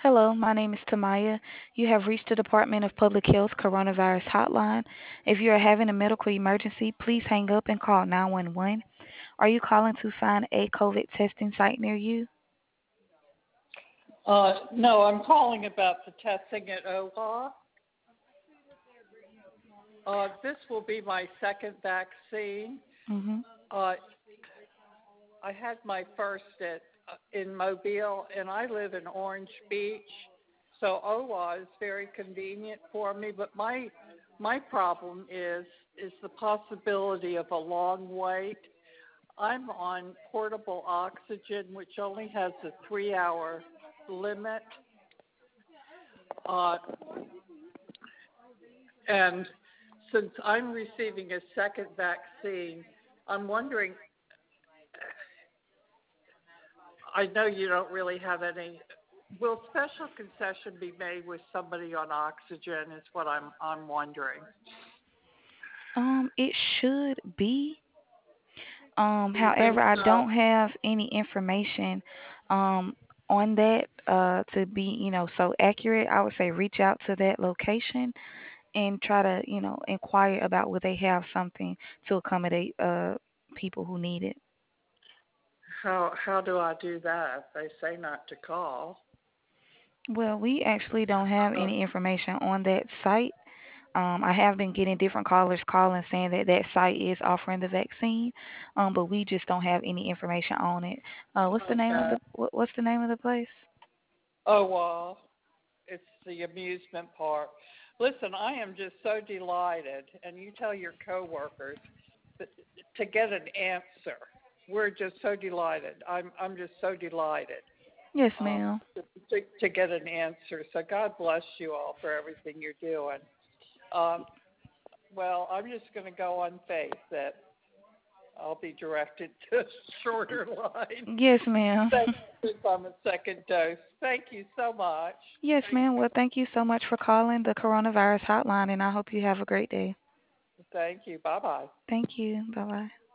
Hello, my name is Tamaya. You have reached the Department of Public Health Coronavirus Hotline. If you are having a medical emergency, please hang up and call 911. Are you calling to find a COVID testing site near you? No, I'm calling about the testing at OWA. This will be my second vaccine. Mhm. Uh, I had my first in Mobile, and I live in Orange Beach, so OWA is very convenient for me. But my problem is the possibility of a long wait. I'm on portable oxygen, which only has a 3-hour limit, uh, and since I'm receiving a second vaccine, I'm wondering, I know you don't really have any, will special concession be made with somebody on oxygen is what I'm wondering. It should be. Do you think However, I so? don't have any information um on that to be, so accurate. I would say reach out to that location and try to, inquire about would they have something to accommodate people who need it. How do I do that? They say not to call. Well, we actually don't have Uh, any information on that site. I have been getting different callers calling saying that that site is offering the vaccine, but we just don't have any information on it. What's the name of okay. what's the name of the place? Oh, well, it's the amusement park. Listen, I am just so delighted, and you tell your coworkers that, to get an answer. We're just so delighted. I'm just so delighted Yes, um, ma'am. to get an answer. So God bless you all for everything you're doing. Um, well, I'm just going to go on faith that I'll be directed to a shorter line. Yes, ma'am. Thank you on the second dose. Thank you so much. Yes, Thank ma'am. you. Well, thank you so much for calling the coronavirus hotline, and I hope you have a great day. Thank you. Bye bye. Thank you. Bye bye.